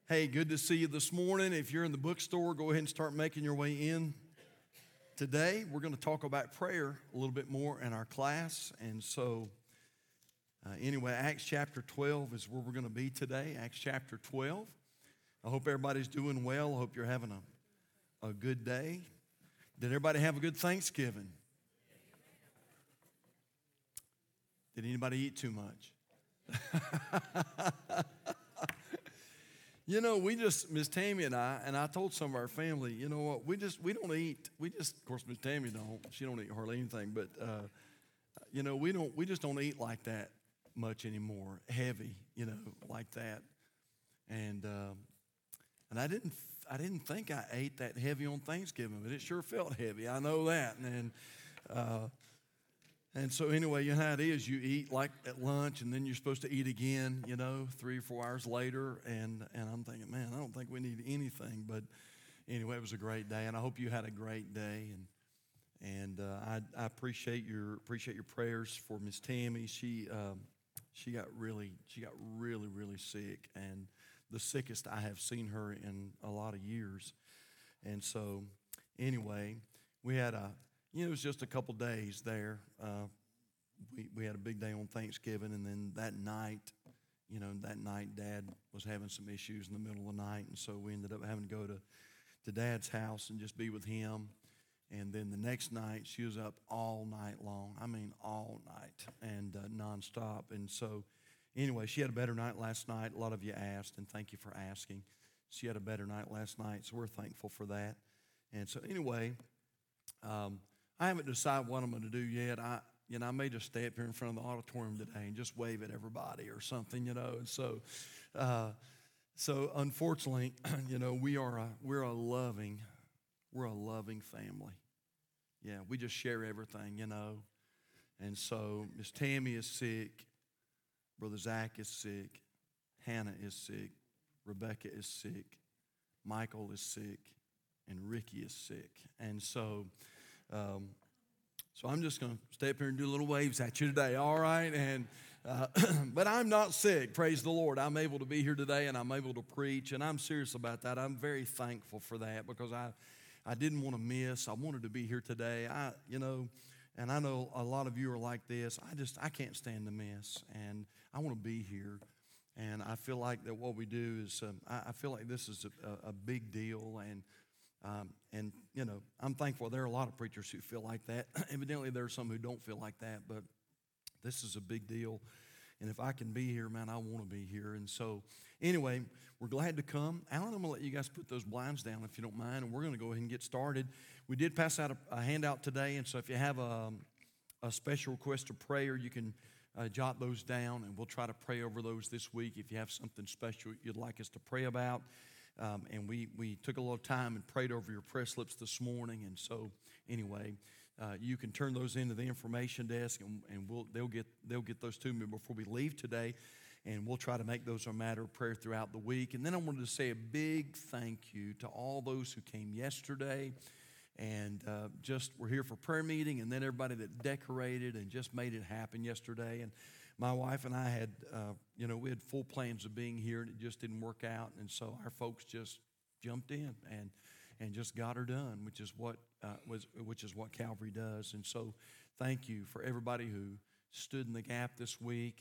Hey, good to see you this morning. If you're in the bookstore, go ahead and start making your way in. Today, we're going to talk about prayer a little bit more in our class. And so, anyway, Acts chapter 12 is where we're going to be today. Acts chapter 12. I hope everybody's doing well. I hope you're having a good day. Did everybody have a good Thanksgiving? Did anybody eat too much? You know, Miss Tammy and I told some of our family, you know what, we don't eat. Of course, Miss Tammy don't. She don't eat hardly anything, but, you know, we just don't eat like that much anymore, heavy, you know, like that. And I didn't think I ate that heavy on Thanksgiving, but it sure felt heavy. I know that. And so anyway, you know how it is. You eat like at lunch, and then you're supposed to eat again, you know, 3 or 4 hours later. And I'm thinking, man, I don't think we need anything. But anyway, it was a great day, and I hope you had a great day. And I appreciate your prayers for Miss Tammy. She got really sick, and the sickest I have seen her in a lot of years. And so anyway, we had it was just a couple days there. We had a big day on Thanksgiving, and then that night, Dad was having some issues in the middle of the night, and so we ended up having to go to Dad's house and just be with him. And then the next night, she was up all night long. I mean, all night and nonstop. And so anyway, she had a better night last night. A lot of you asked, and thank you for asking. She had a better night last night, so we're thankful for that. And so anyway, I haven't decided what I'm going to do yet. I may just stay up here in front of the auditorium today and just wave at everybody or something, you know. And so unfortunately, you know, we're a loving family. Yeah, we just share everything, you know. And so Miss Tammy is sick, Brother Zach is sick, Hannah is sick, Rebecca is sick, Michael is sick, and Ricky is sick. And so I'm just going to stay up here and do little waves at you today, all right? And but I'm not sick, praise the Lord. I'm able to be here today, and I'm able to preach, and I'm serious about that. I'm very thankful for that because I didn't want to miss. I wanted to be here today. And I know a lot of you are like this. I can't stand to miss, and I want to be here. And I feel like that what we do is, I feel like this is a big deal, and you know, I'm thankful there are a lot of preachers who feel like that. Evidently, there are some who don't feel like that, but this is a big deal. And if I can be here, man, I want to be here. And so anyway, we're glad to come. Alan, I'm going to let you guys put those blinds down if you don't mind, and we're going to go ahead and get started. We did pass out a handout today, and so if you have a special request of prayer, you can jot those down, and we'll try to pray over those this week if you have something special you'd like us to pray about. And we took a little time and prayed over your prayer slips this morning. And so anyway, you can turn those into the information desk, and they'll get those to me before we leave today. And we'll try to make those a matter of prayer throughout the week. And then I wanted to say a big thank you to all those who came yesterday and just were here for prayer meeting, and then everybody that decorated and just made it happen yesterday. And my wife and I had, we had full plans of being here, and it just didn't work out. And so our folks just jumped in and just got her done, which is what Calvary does. And so thank you for everybody who stood in the gap this week,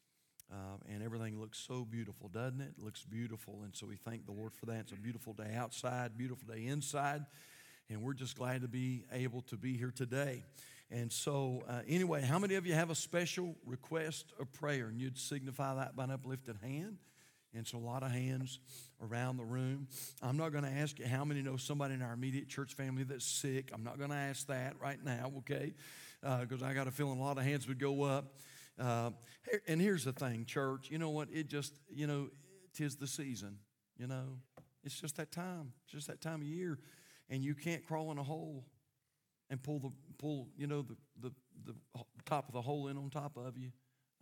and everything looks so beautiful, doesn't it? It looks beautiful, and so we thank the Lord for that. It's a beautiful day outside, beautiful day inside, and we're just glad to be able to be here today. And so anyway, how many of you have a special request of prayer? And you'd signify that by an uplifted hand. And so a lot of hands around the room. I'm not going to ask you how many know somebody in our immediate church family that's sick. I'm not going to ask that right now, okay? Because I got a feeling a lot of hands would go up. And here's the thing, church. You know what? It just, you know, 'tis the season, you know. It's just that time. It's just that time of year. And you can't crawl in a hole and pull the top of the hole in on top of you.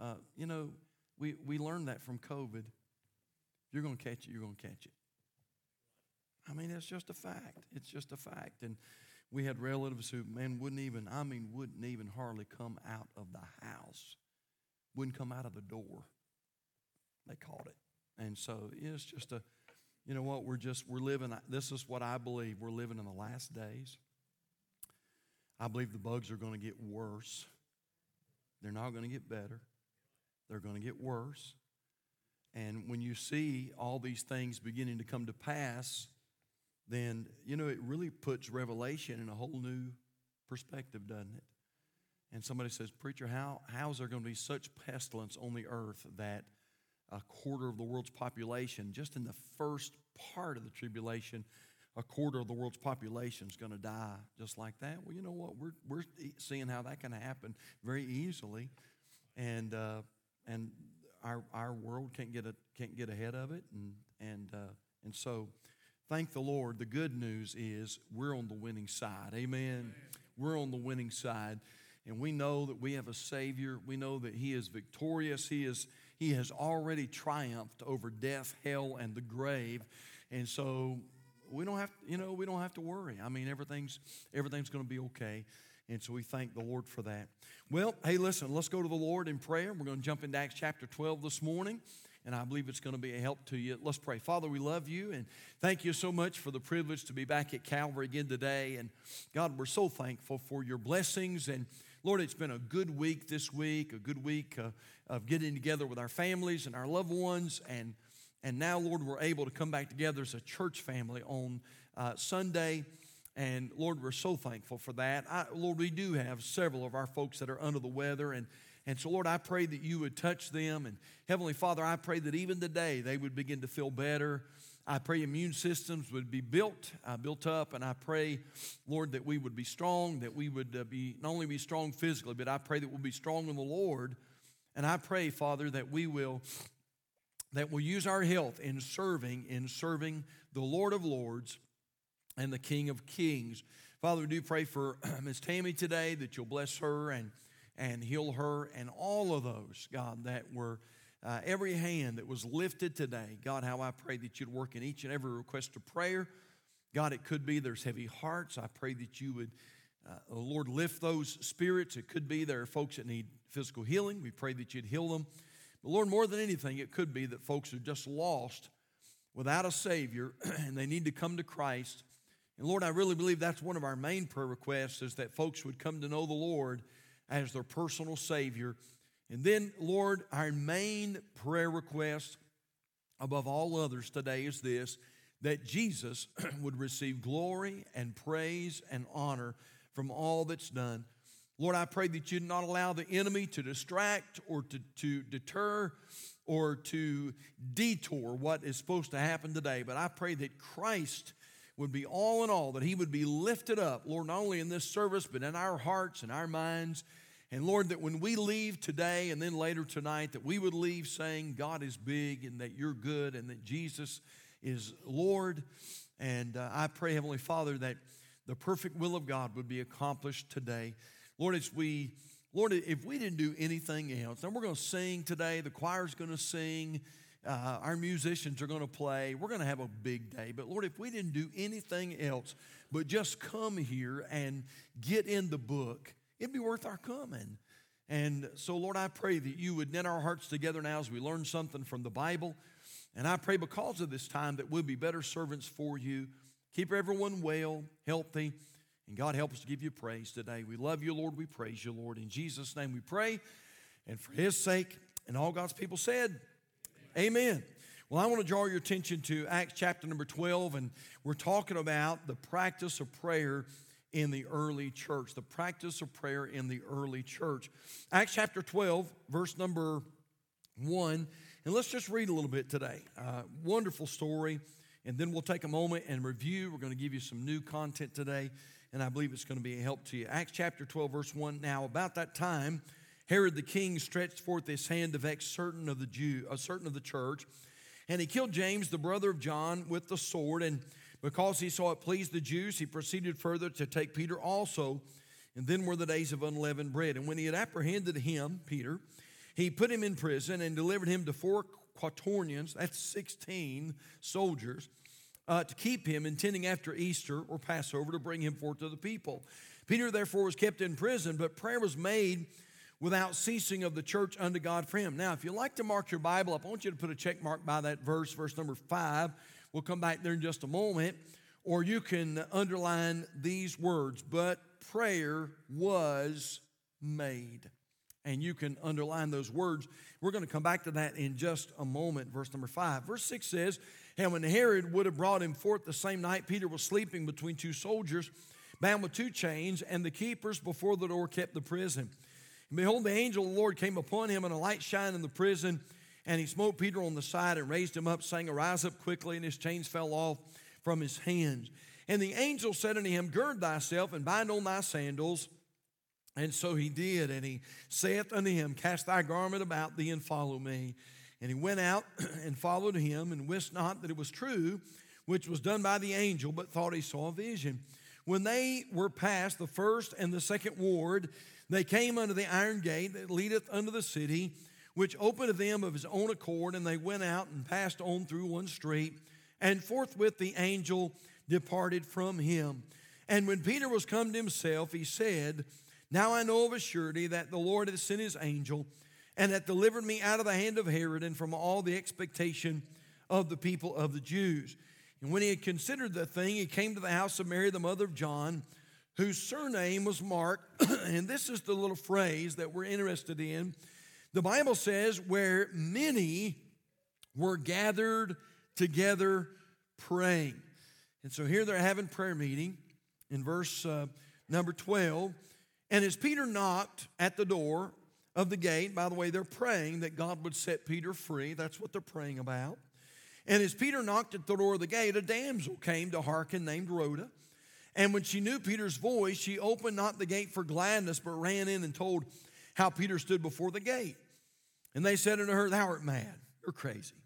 We learned that from COVID. If you're going to catch it, you're going to catch it. I mean, it's just a fact. It's just a fact. And we had relatives who, man, wouldn't even hardly come out of the house. Wouldn't come out of the door. They caught it. And so it's just You know what? We're living, this is what I believe. We're living in the last days. I believe the bugs are going to get worse. They're not going to get better. They're going to get worse. And when you see all these things beginning to come to pass, then, you know, it really puts Revelation in a whole new perspective, doesn't it? And somebody says, preacher, how is there going to be such pestilence on the earth that a quarter of the world's population, just in the first part of the tribulation, a quarter of the world's population is going to die just like that? Well, you know what? We're seeing how that can happen very easily, and our world can't get ahead of it, and so thank the Lord. The good news is we're on the winning side. Amen. We're on the winning side, and we know that we have a Savior. We know that He is victorious. He has already triumphed over death, hell, and the grave, and so we don't have to worry. I mean, everything's going to be okay. And so we thank the Lord for that. Well, hey, listen, let's go to the Lord in prayer. We're going to jump into Acts chapter 12 this morning, and I believe it's going to be a help to you. Let's pray. Father, we love you, and thank you so much for the privilege to be back at Calvary again today. And God, we're so thankful for your blessings. And Lord, it's been a good week this week, a good week of getting together with our families and our loved ones. And now, Lord, we're able to come back together as a church family on Sunday. And, Lord, we're so thankful for that. Lord, we do have several of our folks that are under the weather. And so, Lord, I pray that you would touch them. And, Heavenly Father, I pray that even today they would begin to feel better. I pray immune systems would be built up. And I pray, Lord, that we would be strong, that we would not only be strong physically, but I pray that we'll be strong in the Lord. And I pray, Father, that we'll use our health in serving the Lord of Lords and the King of Kings. Father, we do pray for Miss Tammy today, that you'll bless her and heal her, and all of those, God, that were every hand that was lifted today. God, how I pray that you'd work in each and every request of prayer. God, it could be there's heavy hearts. I pray that you would, Lord, lift those spirits. It could be there are folks that need physical healing. We pray that you'd heal them. But Lord, more than anything, it could be that folks are just lost without a Savior, and they need to come to Christ. And Lord, I really believe that's one of our main prayer requests, is that folks would come to know the Lord as their personal Savior. And then, Lord, our main prayer request above all others today is this, that Jesus would receive glory and praise and honor from all that's done. Lord, I pray that you'd not allow the enemy to distract or to deter or to detour what is supposed to happen today. But I pray that Christ would be all in all, that he would be lifted up, Lord, not only in this service, but in our hearts and our minds. And Lord, that when we leave today and then later tonight, that we would leave saying God is big and that you're good and that Jesus is Lord. And I pray, Heavenly Father, that the perfect will of God would be accomplished today. Lord, if we didn't do anything else, then we're going to sing today. The choir's going to sing. Our musicians are going to play. We're going to have a big day. But Lord, if we didn't do anything else but just come here and get in the book, it'd be worth our coming. And so, Lord, I pray that you would knit our hearts together now as we learn something from the Bible. And I pray because of this time that we'll be better servants for you. Keep everyone well, healthy. And God, help us to give you praise today. We love you, Lord. We praise you, Lord. In Jesus' name we pray. And for his sake, and all God's people said, amen. Well, I want to draw your attention to Acts chapter number 12. And we're talking about the practice of prayer in the early church. The practice of prayer in the early church. Acts chapter 12, verse number 1. And let's just read a little bit today. Wonderful story. And then we'll take a moment and review. We're going to give you some new content today. And I believe it's going to be a help to you. Acts chapter 12, verse 1. Now, about that time, Herod the king stretched forth his hand to vex certain of the church. And he killed James, the brother of John, with the sword. And because he saw it pleased the Jews, he proceeded further to take Peter also. And then were the days of unleavened bread. And when he had apprehended him, Peter, he put him in prison and delivered him to 4 quaternions, that's 16 soldiers, to keep him, intending after Easter or Passover to bring him forth to the people. Peter therefore was kept in prison, but prayer was made without ceasing of the church unto God for him. Now, if you like to mark your Bible up, I want you to put a check mark by that verse number 5. We'll come back there in just a moment. Or you can underline these words, but prayer was made. And you can underline those words. We're going to come back to that in just a moment, verse number 5. Verse 6 says, and when Herod would have brought him forth the same night, Peter was sleeping between two soldiers, bound with two chains, and the keepers before the door kept the prison. And behold, the angel of the Lord came upon him, and a light shined in the prison, and he smote Peter on the side and raised him up, saying, arise up quickly, and his chains fell off from his hands. And the angel said unto him, gird thyself and bind on thy sandals. And so he did, and he saith unto him, cast thy garment about thee and follow me. And he went out and followed him, and wist not that it was true, which was done by the angel, but thought he saw a vision. When they were past the first and the second ward, they came unto the iron gate that leadeth unto the city, which opened to them of his own accord, and they went out and passed on through one street, and forthwith the angel departed from him. And when Peter was come to himself, he said, now I know of a surety that the Lord hath sent his angel, and hath delivered me out of the hand of Herod, and from all the expectation of the people of the Jews. And when he had considered the thing, he came to the house of Mary, the mother of John, whose surname was Mark. And this is the little phrase that we're interested in. The Bible says, where many were gathered together praying. And so here they're having prayer meeting in verse number 12. And as Peter knocked at the door of the gate, by the way, they're praying that God would set Peter free. That's what they're praying about. And as Peter knocked at the door of the gate, a damsel came to hearken named Rhoda. And when she knew Peter's voice, she opened not the gate for gladness, but ran in and told how Peter stood before the gate. And they said unto her, thou art mad, you're crazy.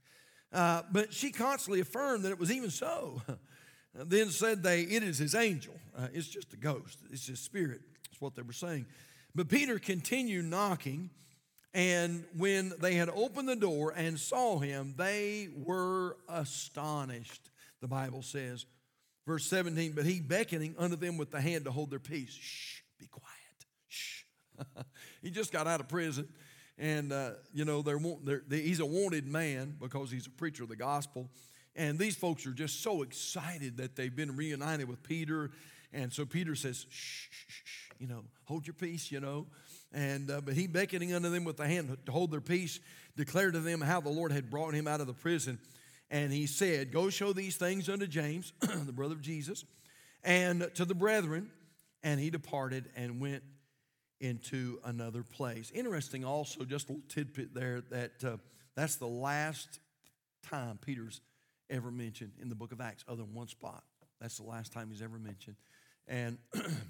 But she constantly affirmed that it was even so. Then said they, it is his angel. It's just a ghost. It's his spirit. That's what they were saying. But Peter continued knocking, and when they had opened the door and saw him, they were astonished, the Bible says. Verse 17, but he beckoning unto them with the hand to hold their peace. Shh, be quiet. Shh. He just got out of prison, and, he's a wanted man because he's a preacher of the gospel. And these folks are just so excited that they've been reunited with Peter. And so Peter says, shh, shh, shh, hold your peace, And but he beckoning unto them with the hand to hold their peace, declared to them how the Lord had brought him out of the prison. And he said, go show these things unto James, the brother of Jesus, and to the brethren. And he departed and went into another place. Interesting also, just a little tidbit there, that that's the last time Peter's ever mentioned in the book of Acts, other than one spot. That's the last time he's ever mentioned. And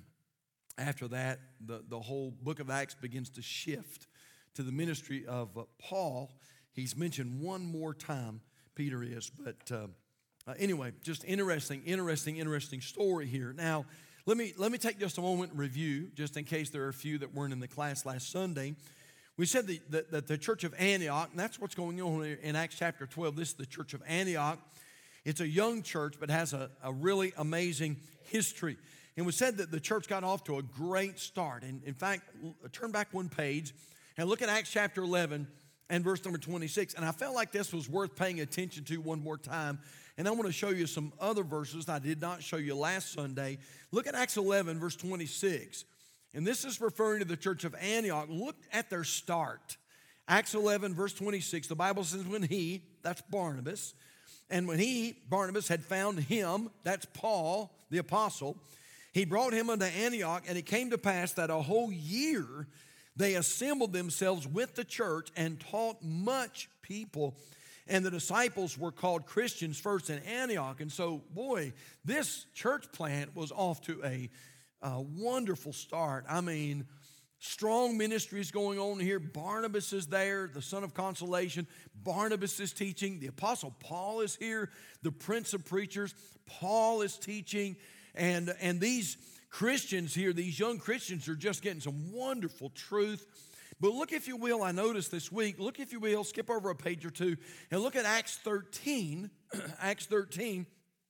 after that, the whole book of Acts begins to shift to the ministry of Paul. He's mentioned one more time, Peter is. But anyway, just interesting story here. Now, let me take just a moment and review, just in case there are a few that weren't in the class last Sunday. We said that the church of Antioch, and that's what's going on in Acts chapter 12. This is the church of Antioch. It's a young church, but has a really amazing history. And we said that the church got off to a great start. And in fact, turn back one page and look at Acts chapter 11 and verse number 26. And I felt like this was worth paying attention to one more time. And I want to show you some other verses I did not show you last Sunday. Look at Acts 11, verse 26. And this is referring to the church of Antioch. Look at their start. Acts 11, verse 26, the Bible says, when he, that's Barnabas, and when Barnabas, had found him, that's Paul, the apostle, he brought him unto Antioch, and it came to pass that a whole year they assembled themselves with the church and taught much people. And the disciples were called Christians first in Antioch. And so, boy, this church plant was off to a wonderful start. I mean, strong ministries going on here. Barnabas is there, the son of consolation. Barnabas is teaching. The apostle Paul is here, the prince of preachers. Paul is teaching. And these Christians here, these young Christians, are just getting some wonderful truth. But look, if you will, I noticed this week, look, if you will, skip over a page or two, and look at Acts 13, Acts 13,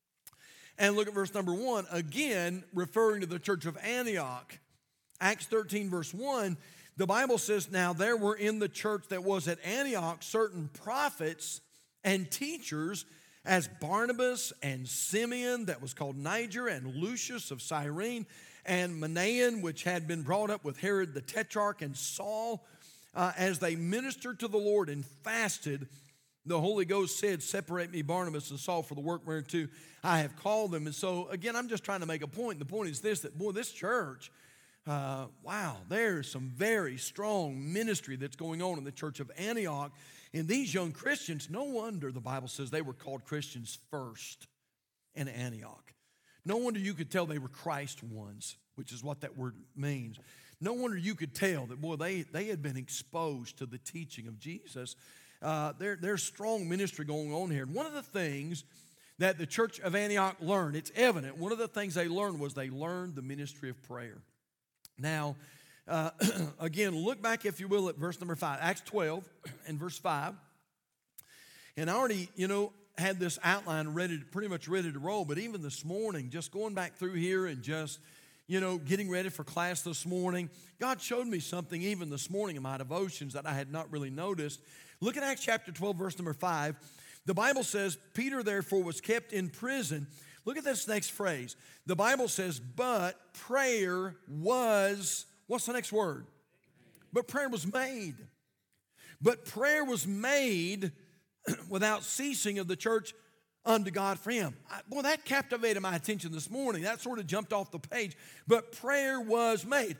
and look at verse number 1, again, referring to the church of Antioch. Acts 13, verse 1, the Bible says, now there were in the church that was at Antioch certain prophets and teachers, as Barnabas and Simeon, that was called Niger, and Lucius of Cyrene, and Manaen, which had been brought up with Herod the Tetrarch, and Saul, as they ministered to the Lord and fasted, the Holy Ghost said, separate me Barnabas and Saul for the work whereunto I have called them. And so, again, I'm just trying to make a point. The point is this, that, boy, this church, wow, there's some very strong ministry that's going on in the church of Antioch. And these young Christians, no wonder the Bible says they were called Christians first in Antioch. No wonder you could tell they were Christ ones, which is what that word means. No wonder you could tell that, boy, they had been exposed to the teaching of Jesus. There's strong ministry going on here. And one of the things that the church of Antioch learned, it's evident, one of the things they learned was they learned the ministry of prayer. Now, again, look back, if you will, at verse number 5, Acts 12 and verse 5. And I already, had this outline pretty much ready to roll, but even this morning, just going back through here and just, getting ready for class this morning, God showed me something even this morning in my devotions that I had not really noticed. Look at Acts chapter 12, verse number 5. The Bible says, Peter therefore was kept in prison. Look at this next phrase. The Bible says, but prayer was, what's the next word? But prayer was made. But prayer was made without ceasing of the church unto God for him. Boy, that captivated my attention this morning. That sort of jumped off the page. But prayer was made.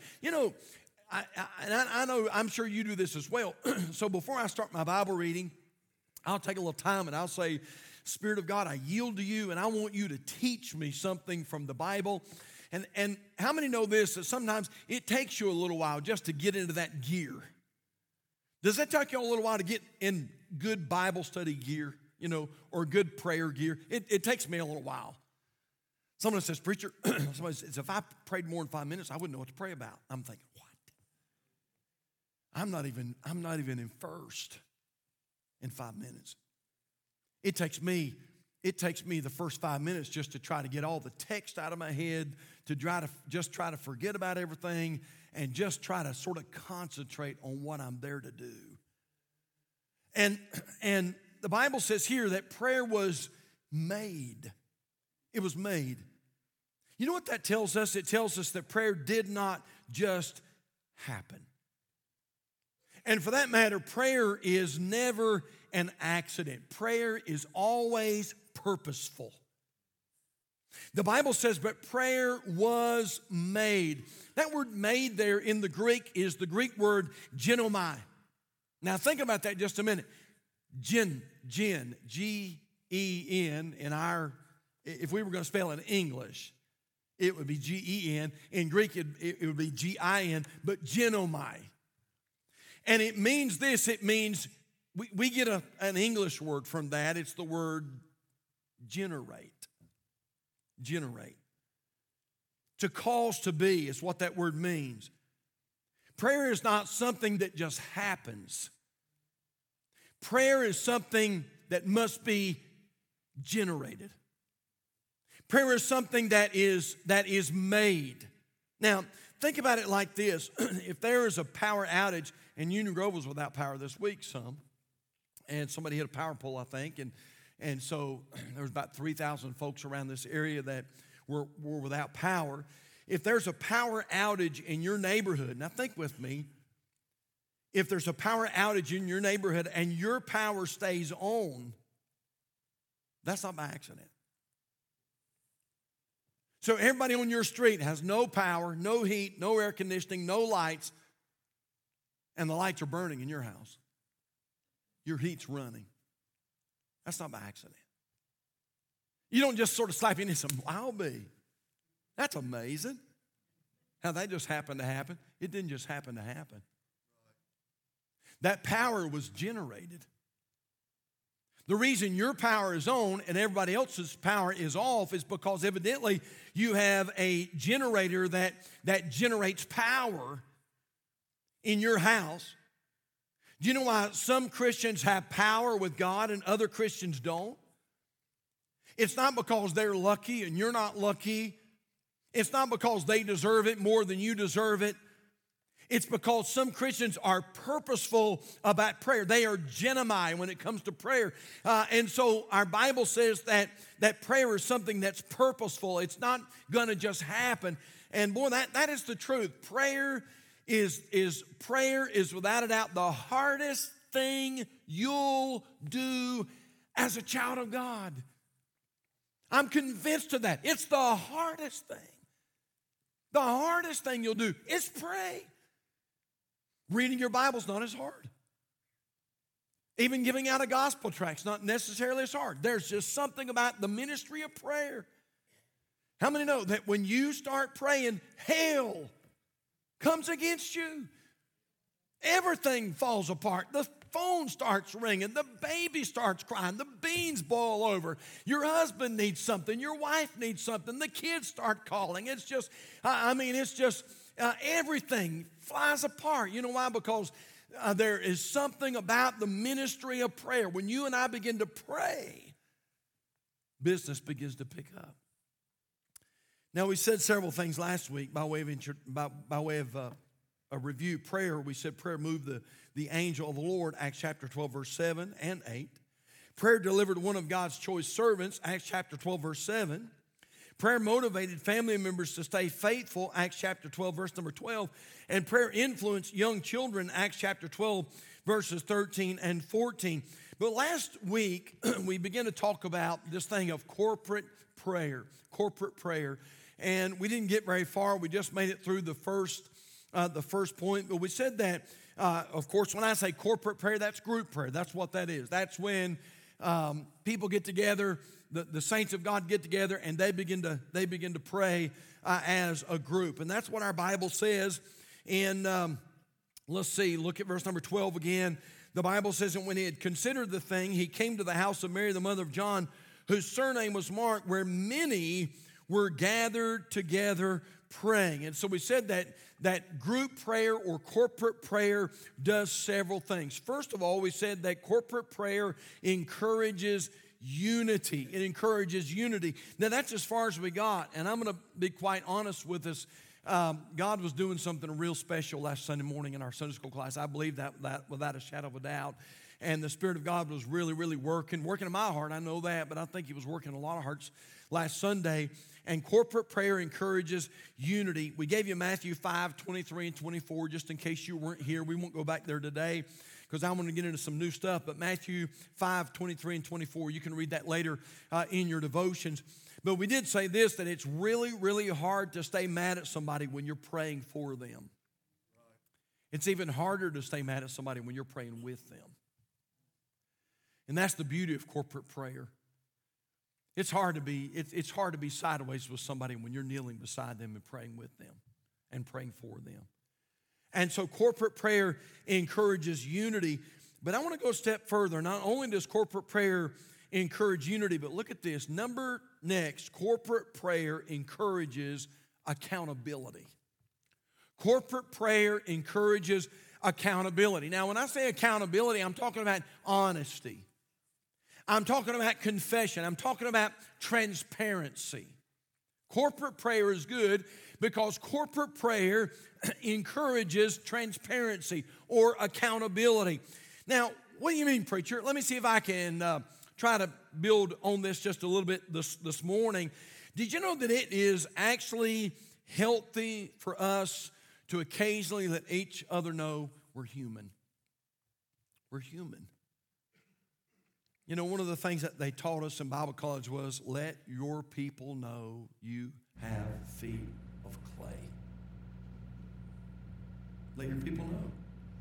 I know, I'm sure you do this as well. So before I start my Bible reading, I'll take a little time and I'll say, Spirit of God, I yield to you and I want you to teach me something from the Bible. And how many know this, that sometimes it takes you a little while just to get into that gear? Does that take you a little while to get in good Bible study gear, or good prayer gear? It takes me a little while. Someone says, preacher, somebody says, if I prayed more than 5 minutes, I wouldn't know what to pray about. I'm thinking, what? I'm not even in first in 5 minutes. It takes me the first 5 minutes just to try to get all the text out of my head, to try to forget about everything and just try to sort of concentrate on what I'm there to do. And the Bible says here that prayer was made. It was made. You know what that tells us? It tells us that prayer did not just happen. And for that matter, prayer is never an accident. Prayer is always purposeful. The Bible says, but prayer was made. That word made there in the Greek is the Greek word genomai. Now think about that just a minute. Gen, G-E-N, if we were going to spell it in English, it would be G-E-N. In Greek, it would be G-I-N, but genomai. And it means this, it means, we get an English word from that. It's the word generate. Generate. To cause to be is what that word means. Prayer is not something that just happens. Prayer is something that must be generated. Prayer is something that is made. Now, think about it like this. If there is a power outage, and Union Grove was without power this week and somebody hit a power pole, I think, and so there was about 3,000 folks around this area that were without power. If there's a power outage in your neighborhood, now think with me, if there's a power outage in your neighborhood and your power stays on, that's not by accident. So everybody on your street has no power, no heat, no air conditioning, no lights, and the lights are burning in your house. Your heat's running. That's not by accident. You don't just sort of slap in and say, I'll be. That's amazing. How that just happened to happen. It didn't just happen to happen. That power was generated. The reason your power is on and everybody else's power is off is because evidently you have a generator that generates power in your house. Do you know why some Christians have power with God and other Christians don't? It's not because they're lucky and you're not lucky. It's not because they deserve it more than you deserve it. It's because some Christians are purposeful about prayer. They are genomai when it comes to prayer. And so our Bible says that prayer is something that's purposeful. It's not going to just happen. And boy, that is the truth. Prayer is without a doubt the hardest thing you'll do as a child of God. I'm convinced of that. It's the hardest thing. The hardest thing you'll do is pray. Reading your Bible's not as hard. Even giving out a gospel tract is not necessarily as hard. There's just something about the ministry of prayer. How many know that when you start praying, hell comes against you? Everything falls apart. The phone starts ringing. The baby starts crying. The beans boil over. Your husband needs something. Your wife needs something. The kids start calling. It's just, everything flies apart. You know why? Because there is something about the ministry of prayer. When you and I begin to pray, business begins to pick up. Now, we said several things last week by way of a review. Prayer, we said prayer moved the angel of the Lord, Acts chapter 12, verse 7 and 8. Prayer delivered one of God's choice servants, Acts chapter 12, verse 7. Prayer motivated family members to stay faithful, Acts chapter 12, verse number 12. And prayer influenced young children, Acts chapter 12, verses 13 and 14. But last week, we began to talk about this thing of corporate prayer. And we didn't get very far. We just made it through the first point. But we said that, of course, when I say corporate prayer, that's group prayer. That's what that is. That's when people get together, the saints of God get together, and they begin to pray as a group. And that's what our Bible says. And look at verse number 12 again. The Bible says that when he had considered the thing, he came to the house of Mary, the mother of John, whose surname was Mark, where many were gathered together praying. And so we said that group prayer or corporate prayer does several things. First of all, we said that corporate prayer encourages unity. It encourages unity. Now, that's as far as we got. And I'm going to be quite honest with us. God was doing something real special last Sunday morning in our Sunday school class. I believe that without a shadow of a doubt. And the Spirit of God was really, really working in my heart. I know that, but I think He was working in a lot of hearts last Sunday. And corporate prayer encourages unity. We gave you Matthew 5, 23 and 24, just in case you weren't here. We won't go back there today because I want to get into some new stuff. But Matthew 5, 23 and 24, you can read that later in your devotions. But we did say this, that it's really, really hard to stay mad at somebody when you're praying for them. It's even harder to stay mad at somebody when you're praying with them. And that's the beauty of corporate prayer. It's hard to be sideways with somebody when you're kneeling beside them and praying with them and praying for them. And so corporate prayer encourages unity. But I want to go a step further. Not only does corporate prayer encourage unity, but look at this. Next, corporate prayer encourages accountability. Corporate prayer encourages accountability. Now, when I say accountability, I'm talking about honesty. I'm talking about confession. I'm talking about transparency. Corporate prayer is good because corporate prayer encourages transparency or accountability. Now, what do you mean, preacher? Let me see if I can try to build on this just a little bit this morning. Did you know that it is actually healthy for us to occasionally let each other know we're human? We're human. You know, one of the things that they taught us in Bible college was, let your people know you have feet of clay. Let your people know.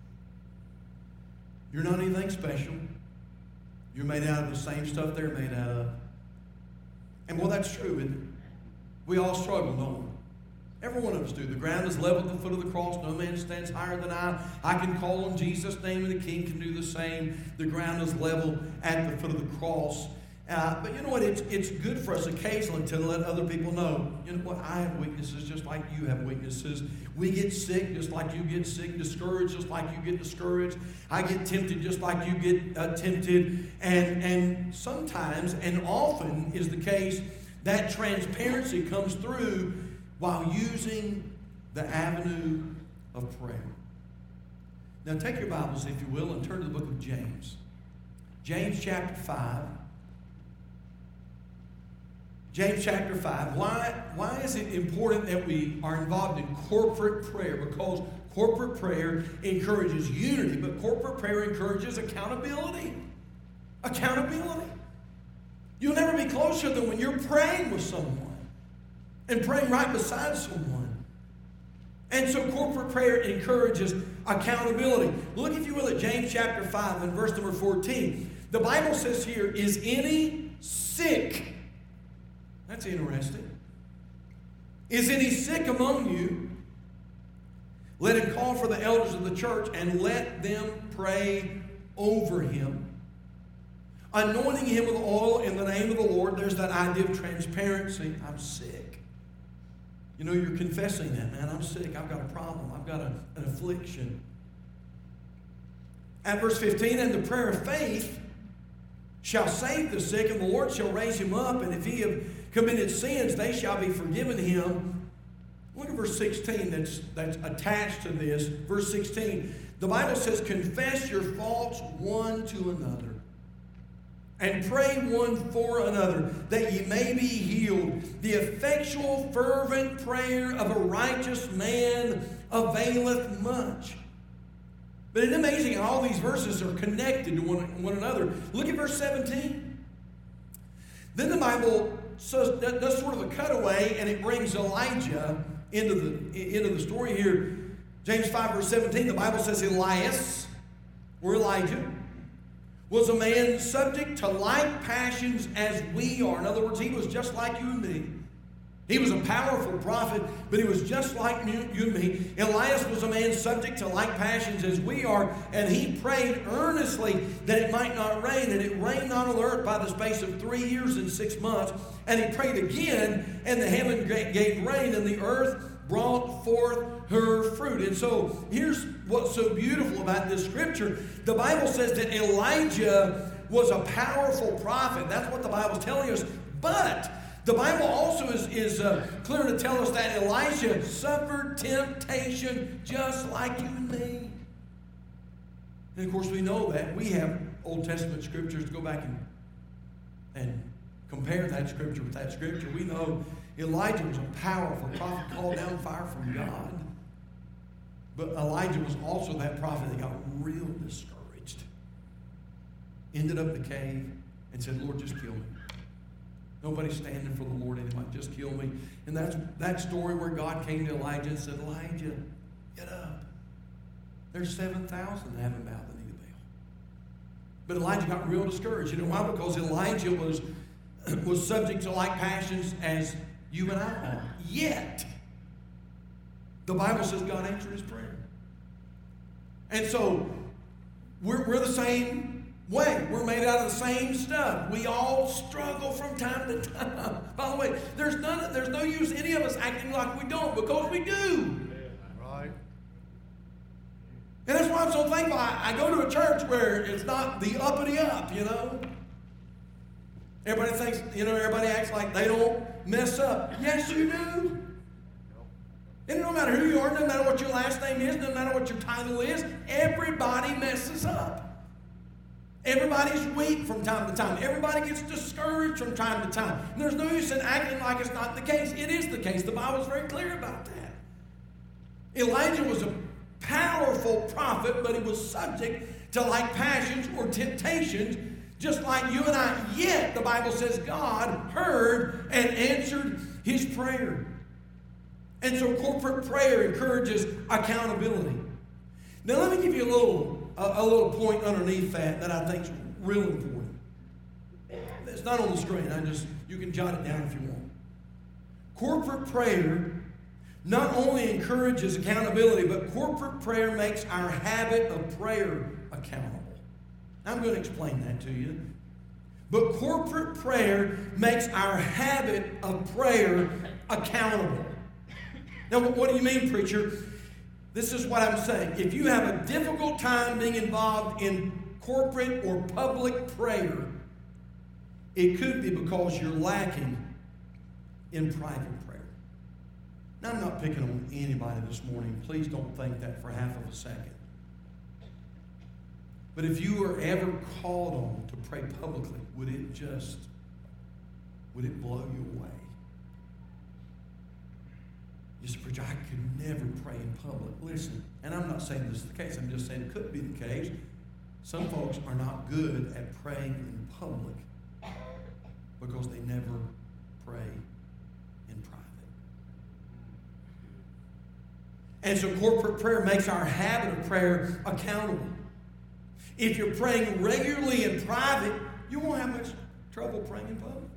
You're not anything special. You're made out of the same stuff they're made out of. And well, that's true, isn't it? We all struggle, don't we? Every one of us do. The ground is level at the foot of the cross. No man stands higher than I. I can call on Jesus' name and the King can do the same. The ground is level at the foot of the cross. But you know what? It's good for us occasionally to let other people know, you know what? I have weaknesses just like you have weaknesses. We get sick just like you get sick. Discouraged just like you get discouraged. I get tempted just like you get tempted. And sometimes, and often is the case, that transparency comes through while using the avenue of prayer. Now take your Bibles, if you will, and turn to the book of James. James chapter 5. James chapter 5. Why is it important that we are involved in corporate prayer? Because corporate prayer encourages unity, but corporate prayer encourages accountability. Accountability. You'll never be closer than when you're praying with someone and praying right beside someone. And so corporate prayer encourages accountability. Look, if you will, at James chapter 5 and verse number 14. The Bible says here, is any sick? That's interesting. Is any sick among you? Let him call for the elders of the church and let them pray over him, anointing him with oil in the name of the Lord. There's that idea of transparency. I'm sick. You know, you're confessing that, man. I'm sick. I've got a problem. I've got an affliction. At verse 15, and the prayer of faith shall save the sick, and the Lord shall raise him up, and if he have committed sins, they shall be forgiven him. Look at verse 16 that's attached to this. Verse 16, the Bible says, confess your faults one to another, and pray one for another, that ye may be healed. The effectual, fervent prayer of a righteous man availeth much. But it's amazing how all these verses are connected to one another. Look at verse 17. Then the Bible does sort of a cutaway, and it brings Elijah into the story here. James 5, verse 17, the Bible says Elias, or Elijah, was a man subject to like passions as we are. In other words, he was just like you and me. He was a powerful prophet, but he was just like you and me. Elias was a man subject to like passions as we are, and he prayed earnestly that it might not rain, and it rained not on the earth by the space of 3 years and 6 months. And he prayed again, and the heaven gave rain, and the earth brought forth her fruit. And so here's what's so beautiful about this scripture. The Bible says that Elijah was a powerful prophet. That's what the Bible's telling us. But the Bible also is clear to tell us that Elijah suffered temptation just like you and me. And of course we know that. We have Old Testament scriptures to go back and compare that scripture with that scripture. We know Elijah was a powerful prophet called down fire from God. But Elijah was also that prophet that got real discouraged. Ended up in the cave and said, Lord, just kill me. Nobody's standing for the Lord anymore. Just kill me. And that's that story where God came to Elijah and said, Elijah, get up. There's 7,000 that haven't bowed the knee to Baal. But Elijah got real discouraged. You know why? Because Elijah was subject to like passions as you and I are. Yet, the Bible says God answered his prayer. And so, we're the same way. We're made out of the same stuff. We all struggle from time to time. By the way, there's no use any of us acting like we don't, because we do. Right. And that's why I'm so thankful. I go to a church where it's not the uppity up, you know. Everybody thinks, everybody acts like they don't mess up. Yes, you do. And no matter who you are, no matter what your last name is, no matter what your title is, everybody messes up. Everybody's weak from time to time. Everybody gets discouraged from time to time. And there's no use in acting like it's not the case. It is the case. The Bible is very clear about that. Elijah was a powerful prophet, but he was subject to like passions or temptations, just like you and I. Yet, the Bible says God heard and answered his prayer. And so corporate prayer encourages accountability. Now let me give you a little point underneath that I think is real important. It's not on the screen. You can jot it down if you want. Corporate prayer not only encourages accountability, but corporate prayer makes our habit of prayer accountable. I'm going to explain that to you. But corporate prayer makes our habit of prayer accountable. Now, what do you mean, preacher? This is what I'm saying. If you have a difficult time being involved in corporate or public prayer, it could be because you're lacking in private prayer. Now, I'm not picking on anybody this morning. Please don't think that for half of a second. But if you were ever called on to pray publicly, would it blow you away? You say, preacher, I could never pray in public. Listen, and I'm not saying this is the case. I'm just saying it could be the case. Some folks are not good at praying in public because they never pray in private. And so corporate prayer makes our habit of prayer accountable. If you're praying regularly in private, you won't have much trouble praying in public.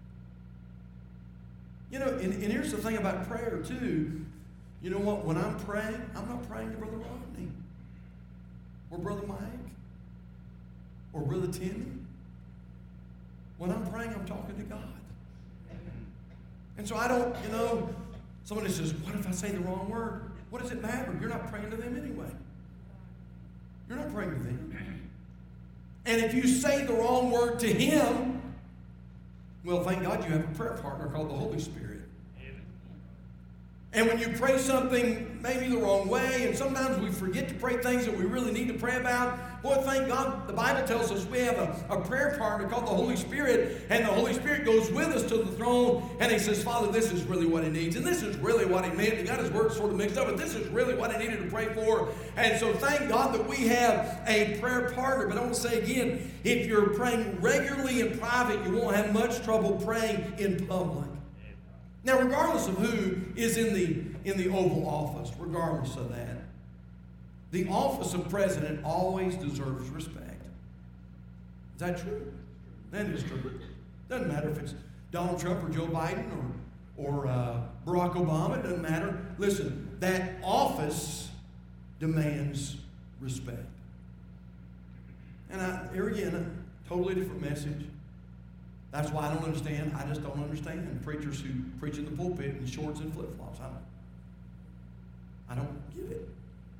You know, and here's the thing about prayer, too. You know what? When I'm praying, I'm not praying to Brother Rodney or Brother Mike or Brother Timmy. When I'm praying, I'm talking to God. And so I don't, somebody says, what if I say the wrong word? What does it matter? You're not praying to them anyway. You're not praying to them. And if you say the wrong word to him, well, thank God you have a prayer partner called the Holy Spirit. And when you pray something maybe the wrong way, and sometimes we forget to pray things that we really need to pray about, boy, thank God the Bible tells us we have a prayer partner called the Holy Spirit, and the Holy Spirit goes with us to the throne, and he says, Father, this is really what he needs, and this is really what he meant. He got his words sort of mixed up, but this is really what he needed to pray for. And so thank God that we have a prayer partner. But I want to say again, if you're praying regularly in private, you won't have much trouble praying in public. Now, regardless of who is in the Oval Office, regardless of that, the office of president always deserves respect. Is that true? That is true. Doesn't matter if it's Donald Trump or Joe Biden or Barack Obama. It doesn't matter. Listen, that office demands respect. And here again, a totally different message. That's why I don't understand. I just don't understand preachers who preach in the pulpit in shorts and flip-flops. I don't get it.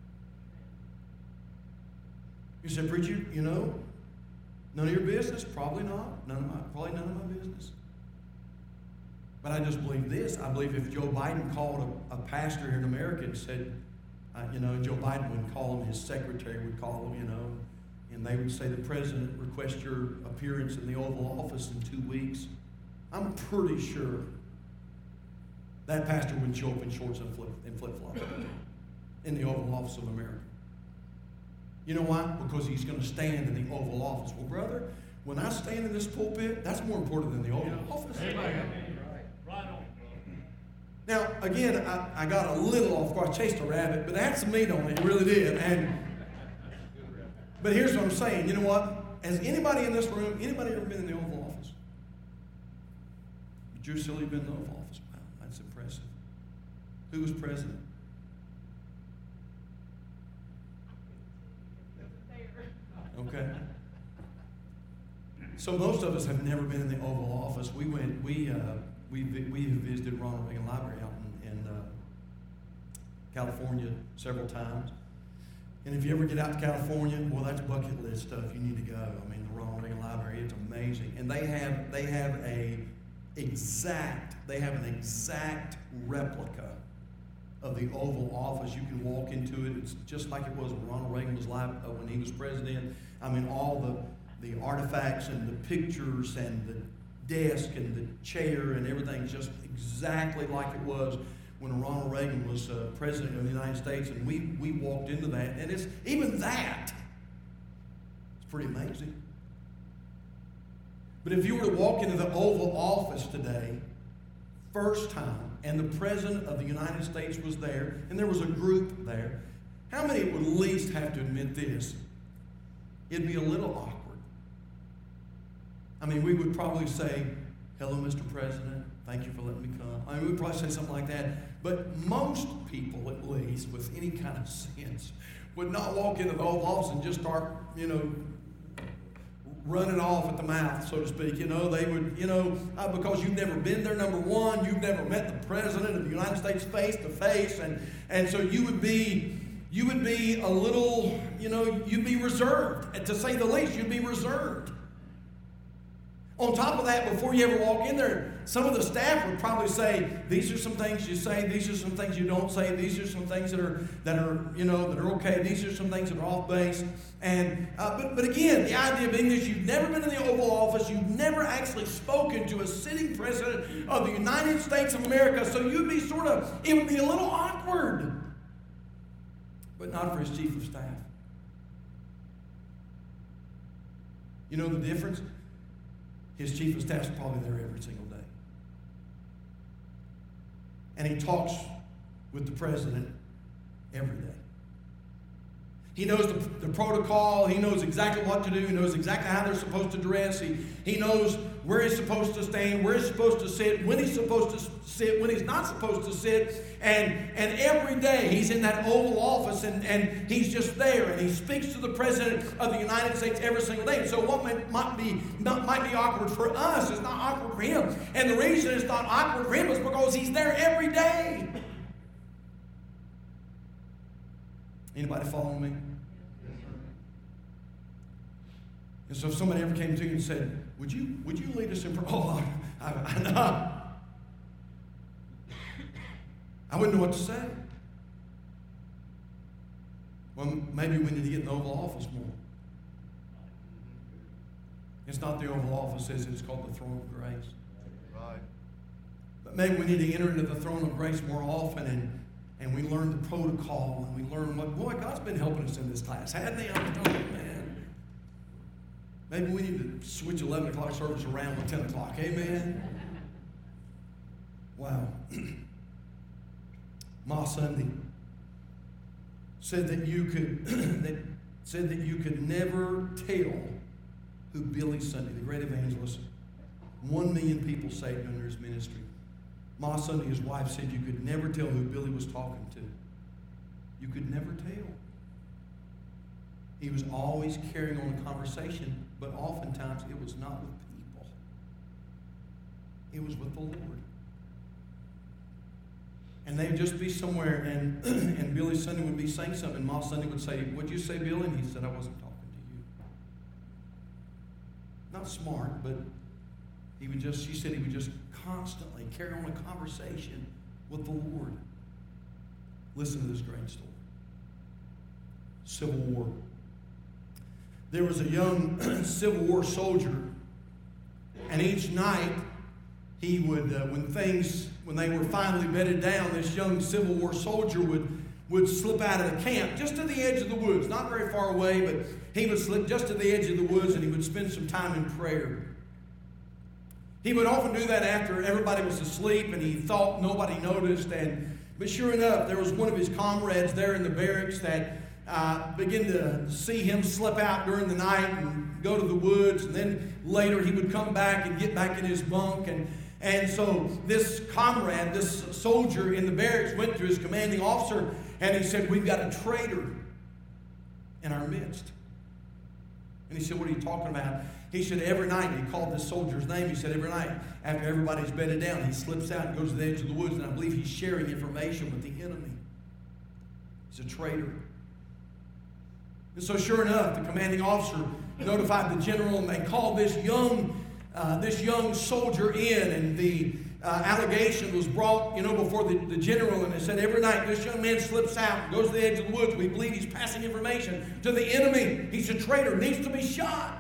You say, preacher, none of your business? Probably not. Probably none of my business. But I just believe this. I believe if Joe Biden called a pastor here in America and said, Joe Biden wouldn't call him, his secretary would call him, and they would say, the president requests your appearance in the Oval Office in 2 weeks. I'm pretty sure that pastor wouldn't show up in shorts and flip-flops in the Oval Office of America. You know why? Because he's going to stand in the Oval Office. Well, brother, when I stand in this pulpit, that's more important than the Oval Office. Right on. Now, again, I got a little off course. I chased a rabbit, but it had some meat on it. It really did. But here's what I'm saying. You know what? Has anybody in this room, anybody ever been in the Oval Office? Drew Silly been in the Oval Office. Wow, that's impressive. Who was president? Okay. So most of us have never been in the Oval Office. We have visited Ronald Reagan Library out in California several times. And if you ever get out to California, well, that's bucket list stuff. You need to go. I mean, the Ronald Reagan Library, it's amazing. And they have an exact replica of the Oval Office. You can walk into it. It's just like it was when Ronald Reagan was alive, when he was president. I mean, all the artifacts and the pictures and the desk and the chair and everything just exactly like it was when Ronald Reagan was president of the United States, and we walked into that, and it's pretty amazing. But if you were to walk into the Oval Office today, first time, and the President of the United States was there, and there was a group there, how many would at least have to admit this? It'd be a little awkward. I mean, we would probably say, hello, Mr. President, thank you for letting me come. I mean, we'd probably say something like that. But most people, at least, with any kind of sense, would not walk into the Oval Office and just start, running off at the mouth, so to speak. They would, because you've never been there, number one, you've never met the President of the United States face to face, and so you would be a little, you'd be reserved. To say the least, you'd be reserved. On top of that, before you ever walk in there, some of the staff would probably say, these are some things you say, these are some things you don't say, these are some things that are okay, these are some things that are off base. And but again, the idea being this, you've never been in the Oval Office, you've never actually spoken to a sitting president of the United States of America, so it would be a little awkward. But not for his chief of staff. You know the difference? His chief of staff is probably there every single day. And he talks with the president every day. He knows the protocol. He knows exactly what to do. He knows exactly how they're supposed to dress. He knows where he's supposed to stand, where he's supposed to sit, when he's supposed to sit, when he's not supposed to sit. And every day he's in that Oval Office and he's just there. And he speaks to the President of the United States every single day. And so what might be awkward for us is not awkward for him. And the reason it's not awkward for him is because he's there every day. Anybody following me? And so if somebody ever came to you and said, would you lead us in prayer? Oh, I know. I wouldn't know what to say. Well, maybe we need to get in the Oval Office more. It's not the Oval Office, it's called the Throne of Grace. Right. But maybe we need to enter into the Throne of Grace more often and we learn the protocol and we learn boy, God's been helping us in this class, hadn't he? I'm telling you, man. Maybe we need to switch 11 o'clock service around with 10 o'clock. Amen? Wow. Ma Sunday said that you could never tell who Billy Sunday, the great evangelist, 1 million people saved under his ministry. Ma Sunday, his wife, said you could never tell who Billy was talking to. You could never tell. He was always carrying on a conversation, but oftentimes it was not with people. It was with the Lord. And they'd just be somewhere, and Billy Sunday would be saying something, and Ma Sunday would say, what'd you say, Billy? And he said, I wasn't talking to you. Not smart, but she said he would just constantly carry on a conversation with the Lord. Listen to this great story. Civil War. There was a young Civil War soldier, and each night he would, when they were finally bedded down, this young Civil War soldier would slip out of the camp just to the edge of the woods, not very far away, but he would slip just to the edge of the woods and he would spend some time in prayer. He would often do that after everybody was asleep and he thought nobody noticed. But sure enough, there was one of his comrades there in the barracks that began to see him slip out during the night and go to the woods. And then later he would come back and get back in his bunk. And so this comrade, this soldier in the barracks, went to his commanding officer and he said, we've got a traitor in our midst. And he said, what are you talking about? He said, every night, he called this soldier's name, he said, every night, after everybody's bedded down, he slips out and goes to the edge of the woods, and I believe he's sharing information with the enemy. He's a traitor. And so sure enough, the commanding officer notified the general, and they called this young soldier in, and the allegation was brought, before the general, and they said, every night this young man slips out and goes to the edge of the woods. We believe he's passing information to the enemy. He's a traitor, needs to be shot.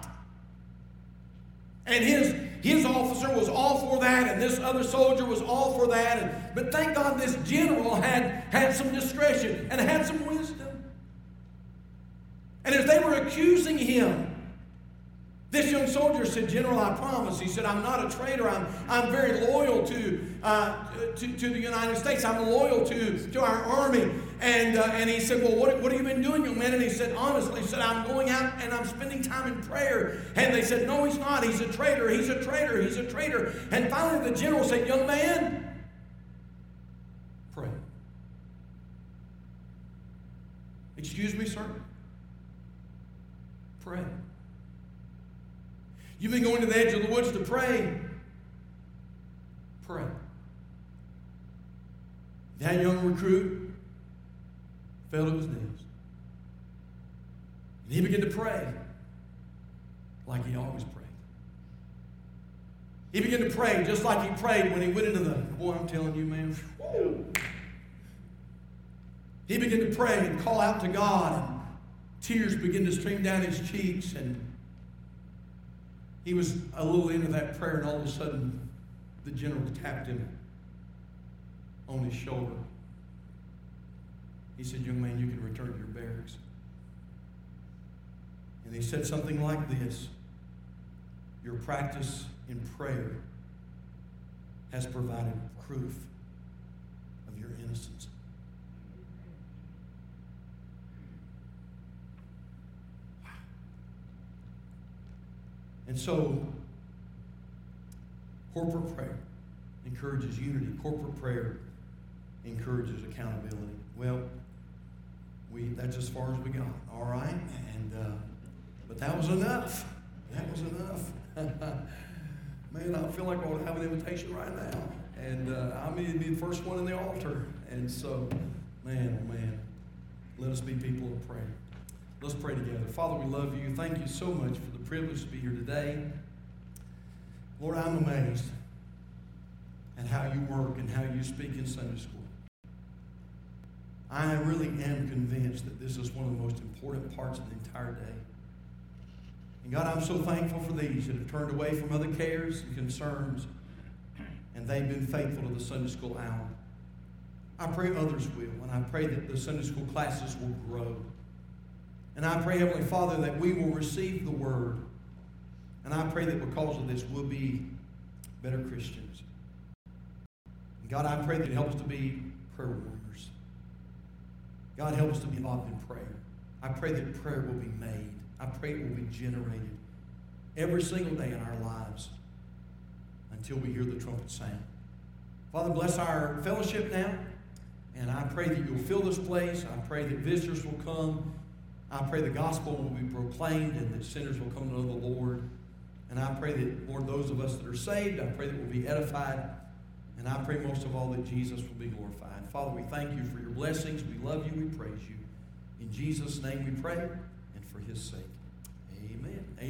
And his officer was all for that, and this other soldier was all for that. But thank God this general had some discretion and had some wisdom. And as they were accusing him, this young soldier said, General, I promise. He said, I'm not a traitor. I'm very loyal to the United States. I'm loyal to our army. And he said, well, what have you been doing, young man? And he said, honestly, he said, I'm going out and I'm spending time in prayer. And they said, no, he's not. He's a traitor. He's a traitor. He's a traitor. And finally the general said, young man, pray. Excuse me, sir? Pray. You've been going to the edge of the woods to pray. Pray. That young recruit fell to his knees. And he began to pray like he always prayed. He began to pray just like he prayed when he went into the, boy, I'm telling you, man. Whoa. He began to pray and call out to God, and tears began to stream down his cheeks, and he was a little into that prayer, and all of a sudden, the general tapped him on his shoulder. He said, young man, you can return to your barracks. And he said something like this: your practice in prayer has provided proof of your innocence. Wow. And so, corporate prayer encourages unity. Corporate prayer encourages accountability. Well, that's as far as we got, all right? But that was enough. That was enough. Man, I feel like I want to have an invitation right now. And I may be the first one in the altar. And so, man, oh man, let us be people of prayer. Let's pray together. Father, we love you. Thank you so much for the privilege to be here today. Lord, I'm amazed at how you work and how you speak in Sunday school. I really am convinced that this is one of the most important parts of the entire day. And God, I'm so thankful for these that have turned away from other cares and concerns, and they've been faithful to the Sunday school hour. I pray others will, and I pray that the Sunday school classes will grow. And I pray, Heavenly Father, that we will receive the Word. And I pray that because of this, we'll be better Christians. And God, I pray that it helps us to be prayer warriors. God, help us to be up in prayer. I pray that prayer will be made. I pray it will be generated every single day in our lives until we hear the trumpet sound. Father, bless our fellowship now. And I pray that you'll fill this place. I pray that visitors will come. I pray the gospel will be proclaimed and that sinners will come to know the Lord. And I pray that, Lord, those of us that are saved, I pray that we'll be edified. And I pray most of all that Jesus will be glorified. Father, we thank you for your blessings. We love you. We praise you. In Jesus' name we pray and for his sake. Amen.